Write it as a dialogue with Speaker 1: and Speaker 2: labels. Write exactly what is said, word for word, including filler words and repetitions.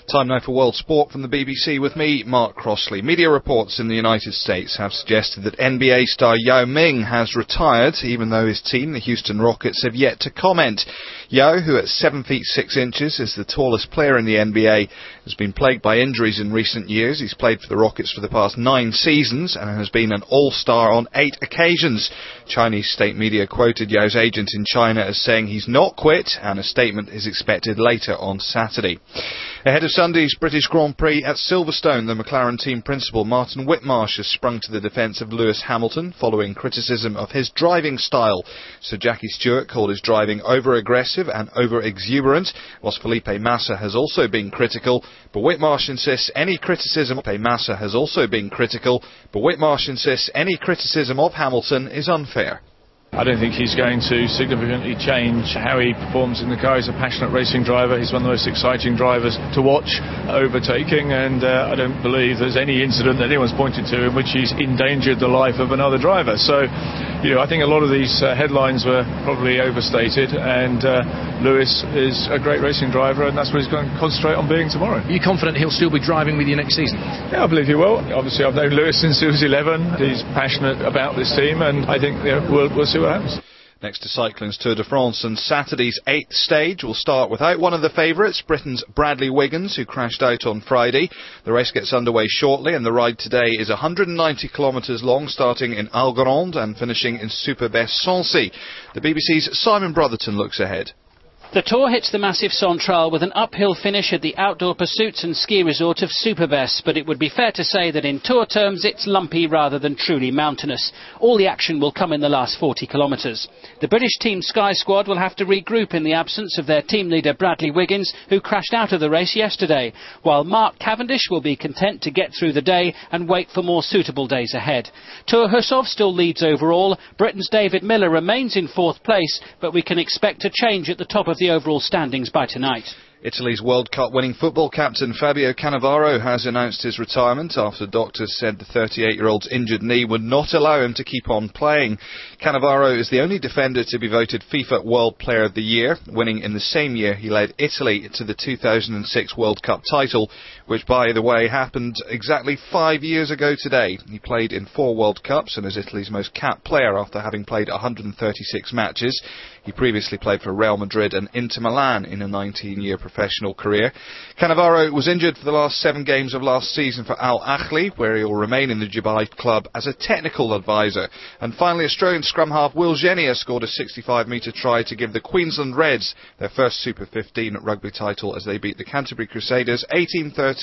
Speaker 1: Time now for World Sport from the B B C with me, Mark Crossley. Media reports in the United States have suggested that N B A star Yao Ming has retired, even though his team, the Houston Rockets, have yet to comment. Yao, who at seven feet six inches is the tallest player in the N B A, has been plagued by injuries in recent years. He's played for the Rockets for the past nine seasons and has been an all-star on eight occasions. Chinese state media quoted Yao's agent in China as saying he's not quit, and a statement is expected later on Saturday. Ahead of Sunday's British Grand Prix at Silverstone, the McLaren team principal Martin Whitmarsh has sprung to the defence of Lewis Hamilton following criticism of his driving style. Sir Jackie Stewart called his driving over-aggressive and over-exuberant, whilst Felipe Massa has also been critical, but Whitmarsh insists any criticism Felipe Massa has also been critical, but Whitmarsh insists any criticism of Hamilton is unfair.
Speaker 2: I don't think he's going to significantly change how he performs in the car. He's a passionate racing driver. He's one of the most exciting drivers to watch overtaking, and uh, I don't believe there's any incident that anyone's pointed to in which he's endangered the life of another driver. So, you know, I think a lot of these uh, headlines were probably overstated, and uh, Lewis is a great racing driver, and that's what he's going to concentrate on being tomorrow.
Speaker 3: Are you confident he'll still be driving with you next season?
Speaker 2: Yeah, I believe he will. Obviously, I've known Lewis since he was eleven. He's passionate about this team, and I think you know, we'll, we'll see what happens.
Speaker 1: Next to cycling's Tour de France, and Saturday's eighth stage will start without one of the favourites, Britain's Bradley Wiggins, who crashed out on Friday. The race gets underway shortly, and the ride today is one hundred ninety kilometres long, starting in Algorand and finishing in Superbès-Sancy. The B B C's Simon Brotherton looks ahead.
Speaker 4: The Tour hits the massive Centrale with an uphill finish at the outdoor pursuits and ski resort of Superbès, but it would be fair to say that in Tour terms it's lumpy rather than truly mountainous. All the action will come in the last forty kilometres. The British Team Sky squad will have to regroup in the absence of their team leader Bradley Wiggins, who crashed out of the race yesterday, while Mark Cavendish will be content to get through the day and wait for more suitable days ahead. Tour Husov still leads overall. Britain's David Miller remains in fourth place, but we can expect a change at the top of the overall standings by tonight.
Speaker 1: Italy's World Cup winning football captain Fabio Cannavaro has announced his retirement after doctors said the thirty-eight-year-old's injured knee would not allow him to keep on playing. Cannavaro is the only defender to be voted FIFA World Player of the Year, winning in the same year he led Italy to the two thousand six World Cup title, which, by the way, happened exactly five years ago today. He played in four World Cups and is Italy's most capped player after having played one hundred thirty-six matches. He previously played for Real Madrid and Inter Milan in a nineteen-year professional career. Cannavaro was injured for the last seven games of last season for Al Ahly, where he will remain in the Dubai club as a technical advisor. And finally, Australian scrum half Will Genia scored a sixty-five metre try to give the Queensland Reds their first Super fifteen rugby title as they beat the Canterbury Crusaders eighteen thirteen.